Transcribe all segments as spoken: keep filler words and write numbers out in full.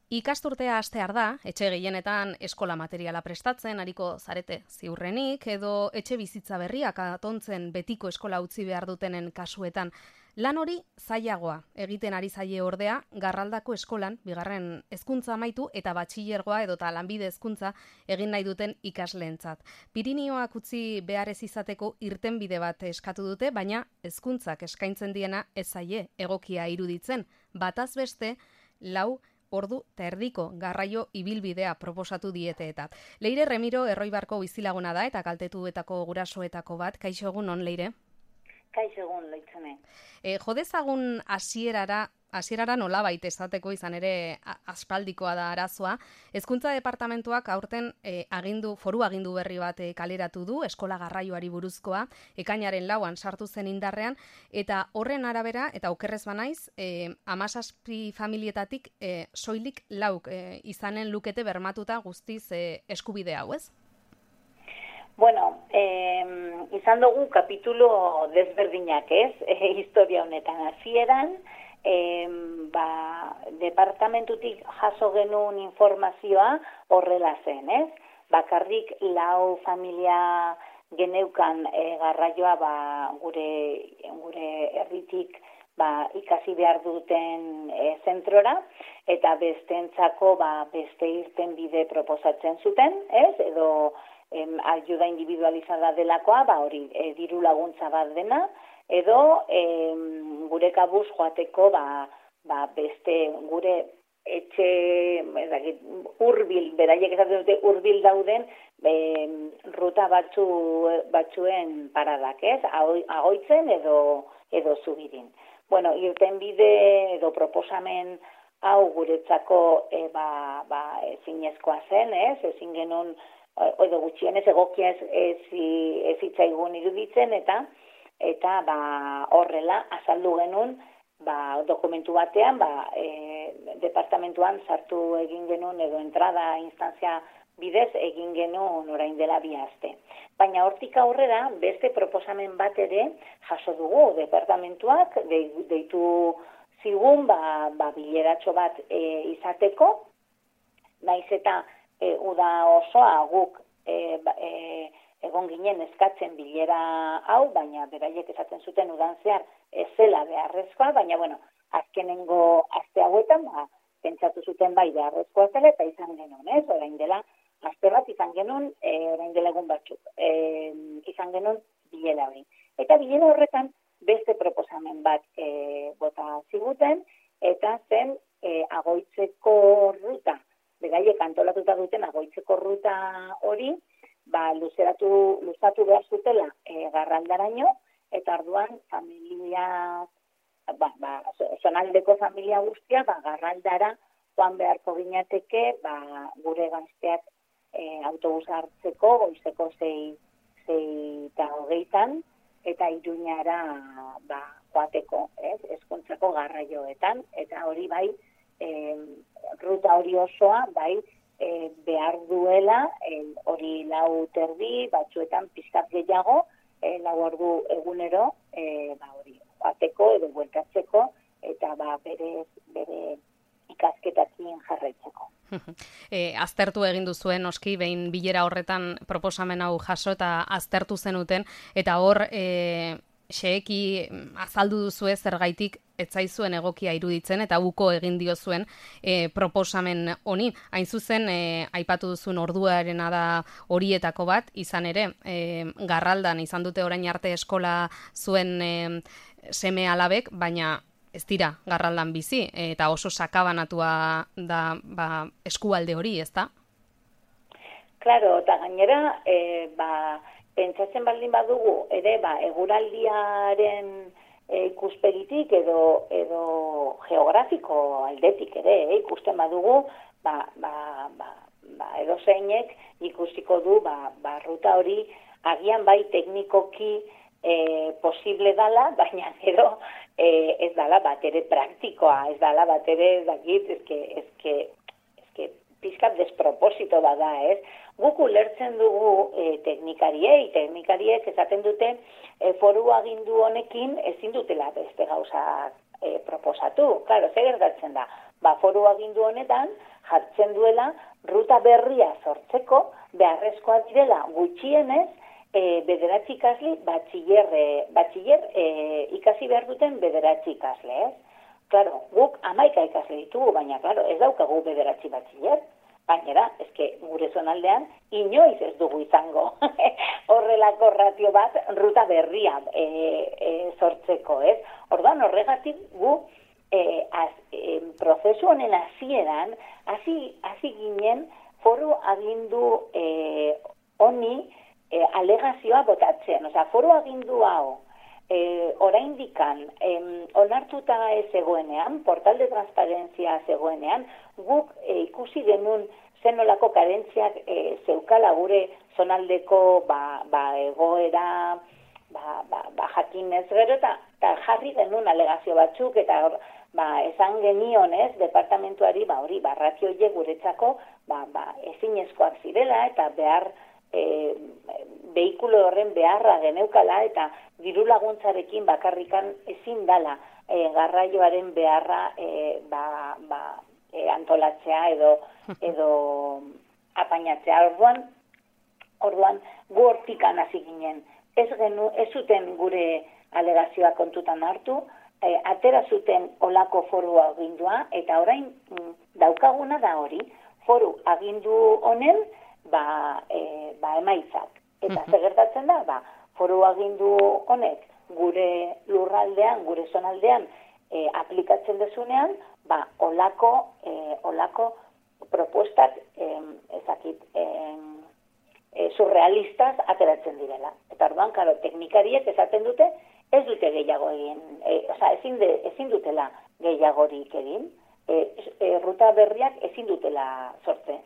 Ikasturtea hastear da, etxe gehienetan eskola materiala prestatzen, ariko zarete ziurrenik, edo etxe bizitza berriak atontzen betiko eskola utzi behar dutenen kasuetan. Lan hori zailagoa, egiten ari zaie ordea, Garraldako eskolan, bigarren hezkuntza amaitu eta batxilergoa edota lanbide hezkuntza egin nahi duten ikasleentzat. Pirinioak utzi behar ez izateko irtenbide bat eskatu dute, baina hezkuntzak eskaintzen diena ez zaie egokia iruditzen. Bataz beste, lau ordu eta erdiko garraio ibilbidea proposatu diete eta. Leire Remiro Erroibarko bizilaguna da eta kaltetuetako gurasoetako bat. Kaixo egun, non Leire? Kaixo egun, Loitzane. E, jodezagun hasierara hasierara nolabait esateko izan ere aspaldikoa da arazoa. Hezkuntza departamentuak aurten e, agindu, foru agindu berri bat e, kaleratu du, eskola garraioari buruzkoa, ekainaren lauan sartu zen indarrean, eta horren arabera, eta okerrez banaiz, e, hamazazpi familietatik e, soilik lauk e, izanen lukete bermatuta guztiz e, eskubide hau, ez? Bueno, eh, izan dugu kapitulo desberdinak, ez? E, historia honetan hasieran, eh, ba, departamentutik jaso genuen informazioa horrela zen, ez? Bakarrik lau familia geneukan e, garraioa ba, gure, gure herritik ba, ikasi behar duten e, zentrora, eta bestentzako ba, beste irten bide proposatzen zuten, ez? Edo Em, ayuda individualizada delakoa, ba hori, e, diru laguntza bat dena, edo em, gure kabuz joateko ba, ba beste gure etxe ezagik, urbil, beraiek esaten dute urbil dauden em, ruta batzu, batzuen paradak, ez? Agoitzen edo edo zubirin. Bueno, irten bide edo proposamen hau guretzako e, ba, ba, ezinezkoa zen, ez? Ezin genuen edo gutxienez egokia ez, ez, ez itzaigun iruditzen, eta eta ba, horrela azaldu genuen ba, dokumentu batean, ba, e, departamentuan sartu egin genuen edo entrada instantzia bidez egin genuen orain dela bi aste. Baina hortik aurrera beste proposamen bat ere jaso dugu departamentuak de, deitu zigun ba, ba, bileratxo bat e, izateko, naiz eta E, uda osoa guk e, e, egon ginen eskatzen bilera hau, baina beraiek esaten zuten udan zehar ez zela beharrezkoa, baina bueno, azkenengo aste hauetan ba, pentsatu zuten bai beharrezkoa zela eta izan genuen, ez? Orain dela, aste bat izan genuen, e, orain dela egun batzuk, e, izan genuen bilera hori. Eta bilera horretan beste proposamen bat e, bota ziguten, eta zen e, agoitzeko ruta, beraiek antolatuta duten agoitzeko ruta hori, ba, luzeratu, luzatu behar zutela e, Garraldaraino, eta arduan familia, ba, ba, zonaldeko familia guztia, ba, Garraldara joan beharko ginateke, ba, gure gazteak e, autobusa hartzeko, goizeko zei, zei eta hogeitan, eta Iruñara ba, joateko, ez, hezkuntzako garraioetan, eta hori bai, E, ruta hori osoa, bai, e, behar duela, e, hori lau terdi, batzuetan pizkat gehiago, e, lau ordu egunero, e, ba, hori, joateko edo bueltatzeko, eta ba, bere, bere ikasketakin jarraitzeko. E, aztertu egin duzuen, oski, behin bilera horretan proposamen hau jaso eta aztertu zenuten, eta hor, e, xeeki azaldu duzue zergaitik etzaizuen egokia iruditzen eta uko egin diozuen e, proposamen honi. Hain zuzen, e, aipatu duzun orduarena da horietako bat, izan ere, e, Garraldan izan dute orain arte eskola zuen e, seme alabek, baina ez dira Garraldan bizi, eta oso sakabanatua da ba, eskualde hori, ez da? Claro, eta gainera, e, ba, pentsatzen baldin badugu, ere, ba, eguraldiaren e, ikuspegitik edo, edo geografiko aldetik ere, e, ikusten badugu, ba, ba, ba, ba, edo zeinek ikusiko du, ba, ba, ruta hori agian bai teknikoki e, posible dala, baina gero e, ez dala bat ere praktikoa, ez dala bat ere, ez dakit, ezke, ezke, ezke, pizkat desproposito bada, ez? Guk ulertzen dugu e, teknikariei, teknikariek esaten dute e, foru agindu honekin ezin dutela beste gauza e, proposatu. Claro, zer gertatzen da? Ba, foru agindu honetan jartzen duela, ruta berria sortzeko, beharrezkoa direla gutxienez, e, bederatzi ikasle, batxiller, e, batxiller e, ikasi behar duten bederatzi ikasle, ez? Claro, guk hamaika ikasle ditugu, baina, claro, ez daukagu bederatzi batxiller. Gainera, eske gure zonaldean inoiz ez dugu izango horrelako ratio bat ruta berria e, e, sortzeko, ez? Orduan horregatik gu e, az, e, prozesu honen hasieran hasi hasi ginen foru agindu e, honi e, alegazioa botatzean, osea, foru agindu hau E, oraindikan em, onartuta ez zegoenean, portal de transparentzia zegoenean, guk e, ikusi genuen zenolako karentziak e, zeukala gure zonaldeko ba, ba, egoera ba, ba, ba, jakinez gero, eta jarri genuen alegazio batzuk, eta hor, ba, esan genion ez, departamentuari ba, hori barratio horiek guretzako ba, ba, ezinezkoak zirela, eta behar E, behikulo horren beharra geneukala eta diru laguntzarekin bakarrikan ezin dala e, garraioaren beharra e, ba, ba, e, antolatzea edo edo apainatzea. Orduan, orduan gu hortikan hasi ginen. Ez genu, ez zuten gure alegazioa kontutan hartu, e, atera zuten olako foru agindua, eta orain m, daukaguna da hori, foru agindu honen ba, e, ba emaitzak. Eta zer gertatzen da, ba, foru agindu honek gure lurraldean, gure zonaldean e, aplikatzen dezunean, ba, olako, e, olako propuestak e, ezakit, e, e, surrealistas ateratzen direla. Eta orduan, karo, teknikariek esaten dute, ez dute gehiago egin, e, oza, ezin, de, ezin dutela gehiagorik egin, e, e, ruta berriak ezin dutela sortze.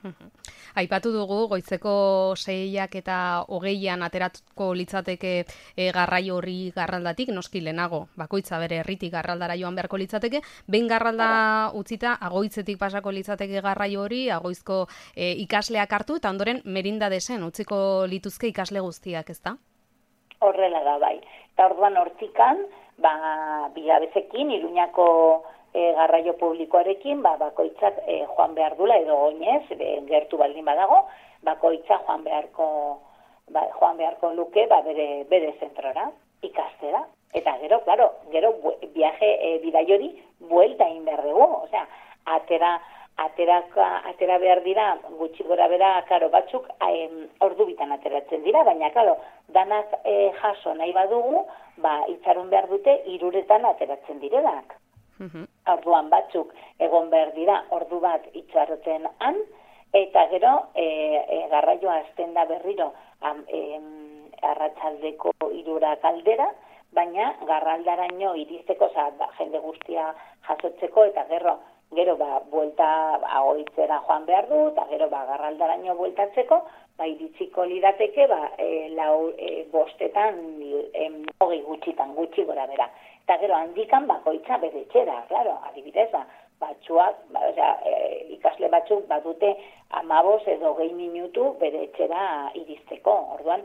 Aipatu dugu, goizeko seiak eta hogeian ateratuko litzateke e, garraio horri garraldatik, noski lehenago, bakoitza bere herritik garraldara joan beharko litzateke, behin garralda utzita, agoitzetik pasako litzateke garraio hori, agoizko e, ikasleak hartu, eta ondoren merinda desen utziko lituzke ikasle guztiak, ezta? Horrela da, bai. Eta orduan hortikan, ba, bilabezekin, Iruñako E, garraio publikoarekin, ba, bakoitzak e, joan behar dula, edo oinez, e, gertu baldin badago, bakoitza joan beharko, ba, joan beharko luke ba, bere, bere zentrora, ikastera. Eta gero, claro, gero viaje e, bidaiori buelta egin behar dugu, osea, atera, atera, atera behar dira, gutxi gora bera, karo, batzuk e, ordu bitan ateratzen dira, baina, karo, danak e, jaso nahi badugu, ba, itxaron behar dute, iruretan ateratzen direnak. Uh-huh. Orduan batzuk egon behar dira ordu bat itxaroten han, eta gero e, e, garraioa hasten da berriro am, e, arratsaldeko hirurak aldera, baina garraldaraino iristeko, oza, ba, jende guztia jasotzeko, eta gero gero ba, buelta agoitzera joan behar du, eta gero ba, garraldaraino bueltatzeko, ba, iritsiko lirateke ba, e, lau, e, bostetan, e, hogei gutxitan, gutxi gora bera. Eta gero handikan bakoitza bere etxera, claro, adibidez, ba, batzuak, ba, osea, e, ikasle batzuk badute amabos edo gehi minutu bere etxera iristeko. Orduan,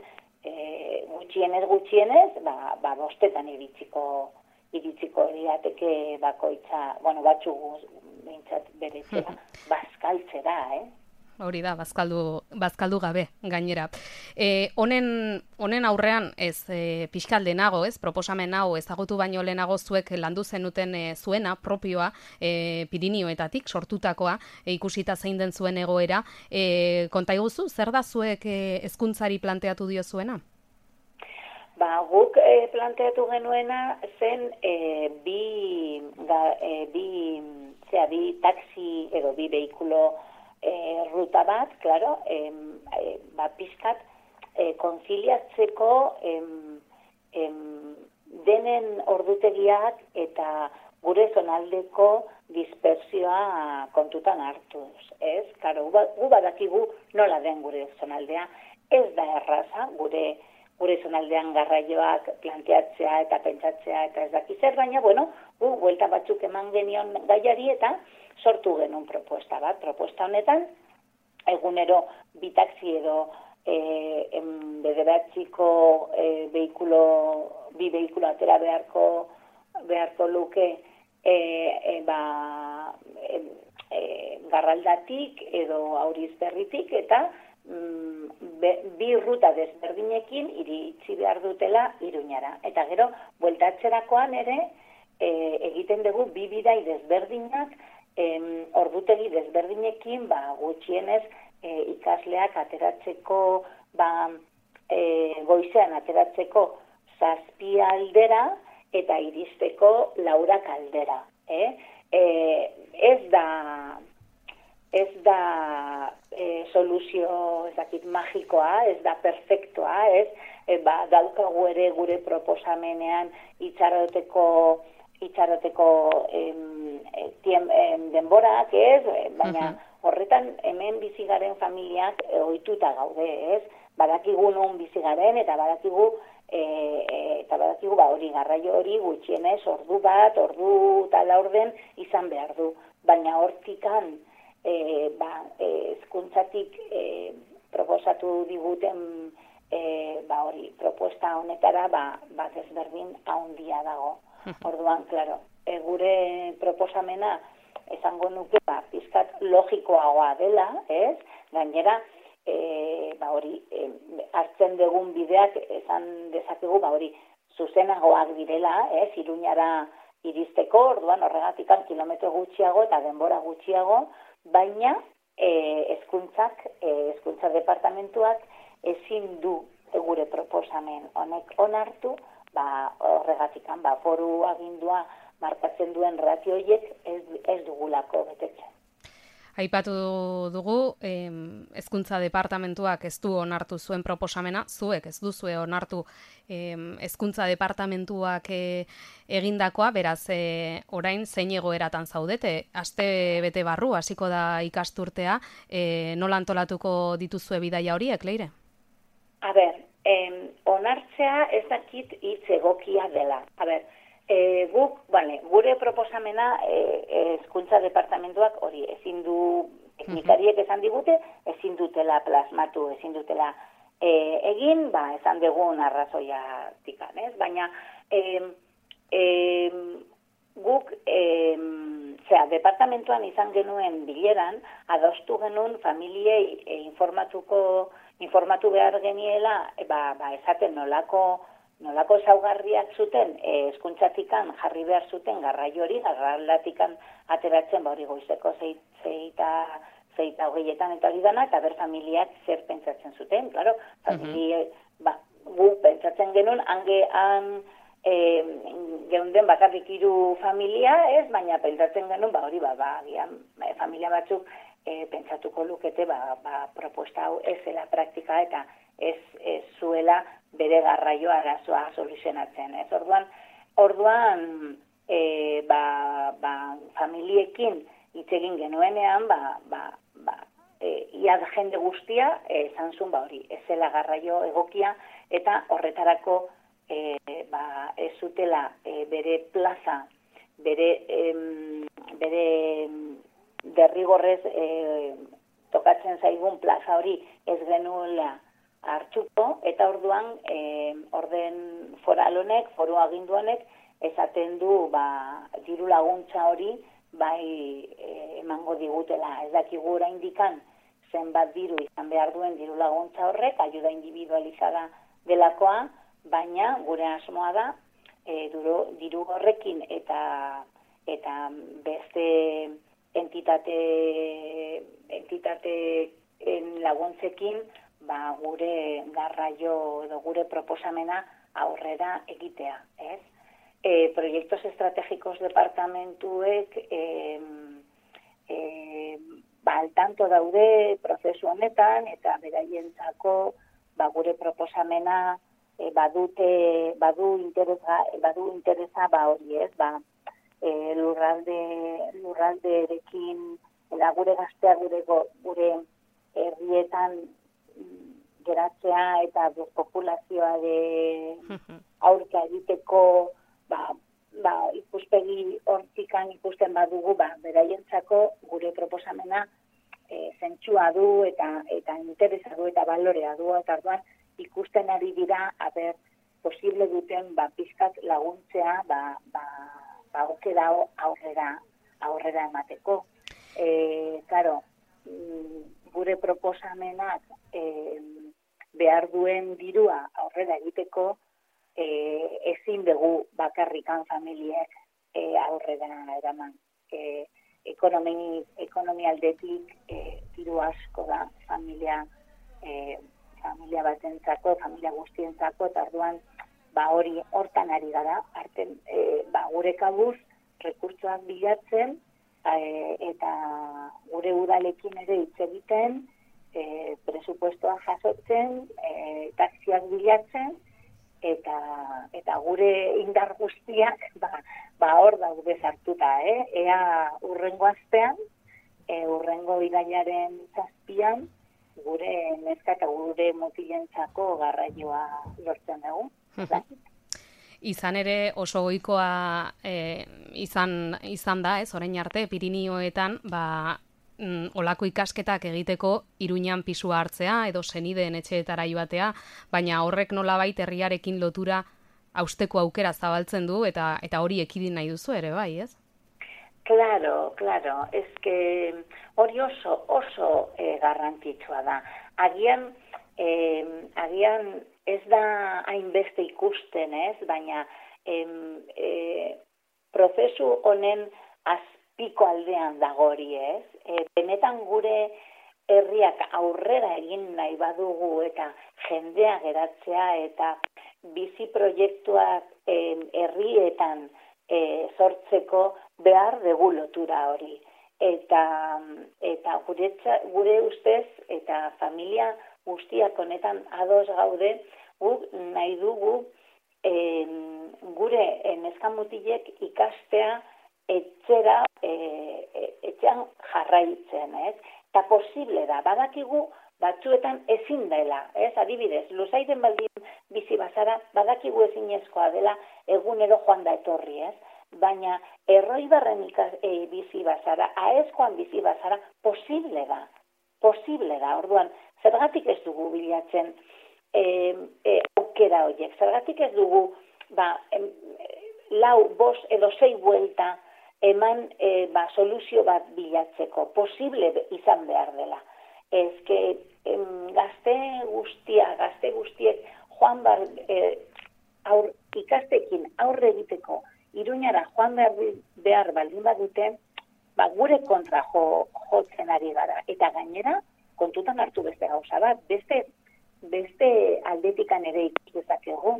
e, gutxienez gutxienez, ba, ba bostetan iritsiko iritsiko lirateke bakoitza, bueno, batzuk behintzat bere etxera, bazkaltzera, eh? Hori da, bazkaldu, bazkaldu gabe, gainera. E, honen, honen aurrean, ez, e, pixkal denago, ez, proposamen hau ezagutu baino lehenago zuek landu zenuten e, zuena, propioa, e, Pirinioetatik sortutakoa, e, ikusita zein den zuen egoera. E, konta iguzu, zer da zuek e, hezkuntzari planteatu dio zuena? Ba, guk e, planteatu genuena zen e, bi, ga, e, bi, zera, bi taxi edo bi behikulo E, ruta bat, claro, em, e, ba, pizkat e, konziliatzeko em, em, denen ordutegiak eta gure zonaldeko dispersioa kontutan hartuz, ez? Claro, gu badakigu nola den gure zonaldea, ez da erraza gure gure zonaldean garraioak planteatzea eta pentsatzea eta ez dakizer, baina, bueno, gu buelta batzuk eman genion gaiari eta sortu genuen proposta bat. Proposta honetan, egunero bi taxi edo e, bederatziko e, behikulo, bi behikulo atera beharko, beharko luke e, e, ba, e, e, Garraldatik edo Aurizberritik eta mm, be, bi ruta desberdinekin iritsi behar dutela Iruñara. Eta gero, bueltatzerakoan ere, e, egiten dugu bi bidai desberdinak, em, ordutegi desberdinekin, ba, gutxienez, e, ikasleak ateratzeko, ba, e, goizean ateratzeko zazpi aldera eta iristeko laurak aldera. Eh? E, ez da, ez da e, soluzio ez dakit magikoa, ez da perfektoa, ez? E, ba, daukagu ere gure proposamenean itxaroteko itxaroteko em, tiem, em, denborak, ez? Baina horretan hemen bizigaren familiak e, ohituta gaude, ez? Badakigu non bizigaren eta badakigu e, e, eta badakigu ba hori garraio hori gutxienez ordu bat, ordu eta laurden izan behar du. Baina hortikan e, ba, e, hezkuntzatik e, proposatu diguten e, ba hori propuesta honetara ba, ba desberdin handia dago. Orduan, claro, e, gure proposamena esango nuke ba, pizkat logikoagoa dela, ez? Gainera, e, ba hori, e, hartzen dugun bideak esan dezakegu, ba hori, zuzenagoak direla, ez? Iruñara iristeko, orduan horregatikan kilometro gutxiago eta denbora gutxiago, baina e, hezkuntzak, e, hezkuntza departamentuak ezin du gure proposamen honek onartu, ba horregatikan ba foru agindua markatzen duen ratio horiek ez, ez dugulako betetzen. Aipatu dugu, hezkuntza departamentuak ez du onartu zuen proposamena, zuek ez duzue onartu hezkuntza departamentuak e, egindakoa, beraz e, orain zein egoeratan zaudete, aste bete barru hasiko da ikasturtea, e, nola antolatuko dituzue bidaia horiek, Leire? A ber, eh, onartzea ez dakit hitz egokia dela. A ber, E, guk, bale, gure proposamena hezkuntza e, departamentuak hori ezin du teknikariek esan digute, ezin dutela plasmatu, ezin dutela e, egin, ba, esan dugun arrazoia tikan, ez? Baina e, e, guk e, zera, departamentuan izan genuen bileran, adostu genuen familiei e, informatuko, informatu behar geniela, e, ba, ba, esaten nolako nolako ezaugarriak zuten, hezkuntzatikan jarri behar zuten garraio hori, garraldatikan ateratzen, ba hori goizeko zeita, zeita hogeietan eta hori dana, eta ber familiak zer pentsatzen zuten, claro, familie, ba, gu pentsatzen genuen, hange, han, e, geunden bakarrik hiru familia, ez, baina pentsatzen genuen, ba hori, ba, ba, gian, familia batzuk e, pentsatuko lukete, ba, ba, propuesta hau ez zela praktika eta ez, ez zuela bere garraio arazoa soluzionatzen. Ez orduan, orduan e, ba, ba, familiekin hitz egin genuenean, ba, ba, ba, e, ia jende guztia esan zuen ba hori, ez zela garraio egokia eta horretarako e, ba, ez zutela e, bere plaza, bere, em, bere derrigorrez e, tokatzen zaigun plaza hori ez genuela hartzuko, eta orduan e, orden foral honek, foru agindu honek, esaten du ba, diru laguntza hori bai e, emango digutela. Ez dakigu oraindikan zenbat diru izan behar duen diru laguntza horrek, ayuda individualizada delakoa, baina gure asmoa da e, duro, diru horrekin eta eta beste entitate entitateen laguntzekin ba, gure garraio edo gure proposamena aurrera egitea, ez? E, proiektos estratégicos departamentuek e, e, ba, altanto daude prozesu honetan eta beraientzako ba, gure proposamena e, badute, badu interesa, badu interesa ba hori, ez? Ba, e, lurralde, lurralderekin eta gure gaztea gure, gure herrietan geratzea eta despopulazioa de aurka egiteko ba, ba, ikuspegi hortikan ikusten badugu ba, beraientzako gure proposamena e, zentsua du eta eta interesa du eta balorea du eta orduan ikusten ari dira aber posible duten ba, pizkat laguntzea ba, ba, ba aukera aurrera aurrera emateko. E, claro, gure proposamenak e, behar duen dirua aurrera egiteko e, ezin dugu bakarrikan familiek e, aurrera eraman. E, ekonomi, ekonomi aldetik e, diru asko da familia e, familia batentzako, familia guztientzako, eta orduan ba hori hortan ari gara, arten, e, ba, gure kabuz rekurtsoak bilatzen e, eta gure udalekin ere hitz egiten, e, presupuestoa jasotzen, e, taxiak bilatzen, eta eta gure indar guztiak ba, ba hor daude sartuta, eh? Ea urrengo astean, e, urrengo irailaren zazpian, gure neska eta gure mutilentzako garraioa lortzen dugu. Izan ere oso ohikoa e, izan, izan da, ez, orain arte, Pirinioetan, ba, mm, olako ikasketak egiteko Iruñan pisua hartzea, edo senideen etxeetara joatea, baina horrek nolabait herriarekin lotura hausteko aukera zabaltzen du, eta eta hori ekidin nahi duzu ere, bai, ez? Claro, claro, es que hori oso, oso eh, garrantzitsua da. Agian, eh, agian ez da hainbeste ikusten, ez? Baina em, eh, prozesu honen azpiko aldean dago hori, ez? E, benetan gure herriak aurrera egin nahi badugu eta jendea geratzea eta bizi proiektuak em, herrietan e, sortzeko behar dugu lotura hori. Eta, eta gure, gure ustez eta familia guztiak honetan ados gaude, guk nahi dugu e, gure neskamutilek ikastea etxera, e, etxean jarraitzen, ez? Eta posible da, badakigu batzuetan ezin dela, ez? Adibidez, Luzairen baldin bizi bazara, badakigu ezinezkoa dela egunero joan da etorri, ez? Baina Erroibarren e, bizi bazara, Aezkoan bizi bazara, posible da, posible da, orduan, zergatik ez dugu bilatzen e, e, aukera horiek, zergatik ez dugu, ba, em, lau, bos edo sei buelta eman e, ba, soluzio bat bilatzeko, posible izan behar dela. Ez que em, gazte guztia, gazte guztiek joan bar, e, aur, ikastekin aurre egiteko Iruñara joan behar, behar baldin badute, ba, gure kontra jo, jotzen ari gara. Eta gainera, kontutan hartu beste gauza bat, beste, beste aldetikan ere ikus dezakegu.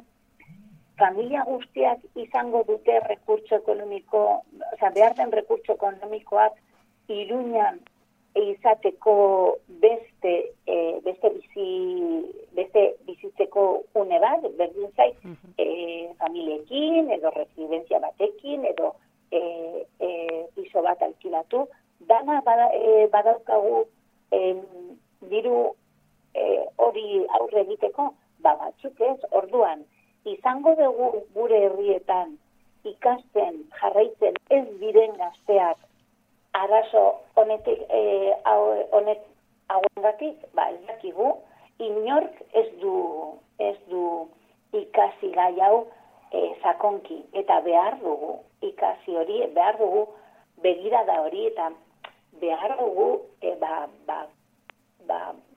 Familia guztiak izango dute rekurtso ekonomiko, oza, behar den rekurtso ekonomikoak Iruñan izateko beste, e, beste bizi, beste bizitzeko une bat, berdin zait, e, familiekin, edo residentzia batekin, edo e, e, piso bat alkilatu, dana bada, e, badaukagu e, diru hori e, aurre egiteko, ba batzuk ez, orduan, izango dugu gure herrietan ikasten, jarraitzen ez diren gazteak arazo honetik, e, honet hauengatik, ba, ez dakigu, inork ez du, ez du ikasi gai hau e, sakonki, eta behar dugu ikasi hori, behar dugu begirada hori, eta behar dugu e, ba, ba, ba,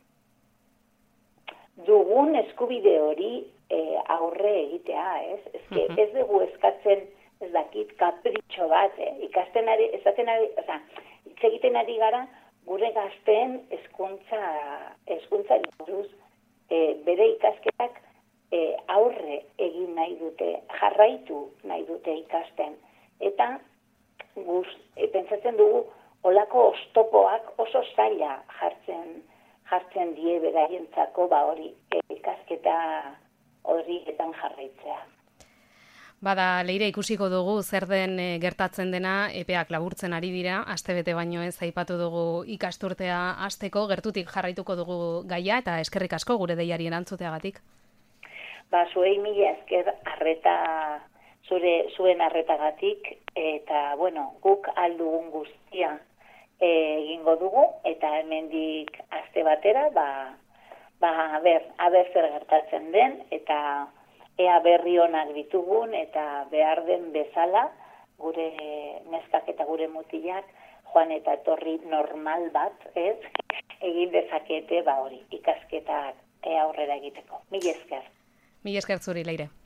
dugun eskubide hori e, aurre egitea, ez? Ez, que, ez dugu eskatzen ez dakit, kapritxo bat, eh? Ikasten ari, esaten ari, oza, hitz egiten ari gara, gure gazteen hezkuntza, hezkuntza buruz, eh, bere ikasketak eh, aurre egin nahi dute, jarraitu nahi dute ikasten. Eta, guz, eh, pentsatzen dugu, olako oztopoak oso zaila jartzen, jartzen die beraientzako, ba hori, eh, ikasketa horietan jarraitzea. Bada, Leire, ikusiko dugu zer den e, gertatzen dena, epeak laburtzen ari dira, astebete baino ez aipatu dugu ikasturtea hasteko, gertutik jarraituko dugu gaia, eta eskerrik asko gure deiari erantzuteagatik. Ba, zuei mila esker arreta, zure, zuen arretagatik, eta, bueno, guk aldugun guztia e, egingo dugu, eta hemendik aste batera, ba, ba, aber, aber zer gertatzen den, eta ea berri onak ditugun eta behar den bezala gure neskak eta gure mutilak joan eta etorri normal bat, ez? Egin dezakete ba hori, ikasketak aurrera egiteko. Mila esker. Mila esker zuri, Leire.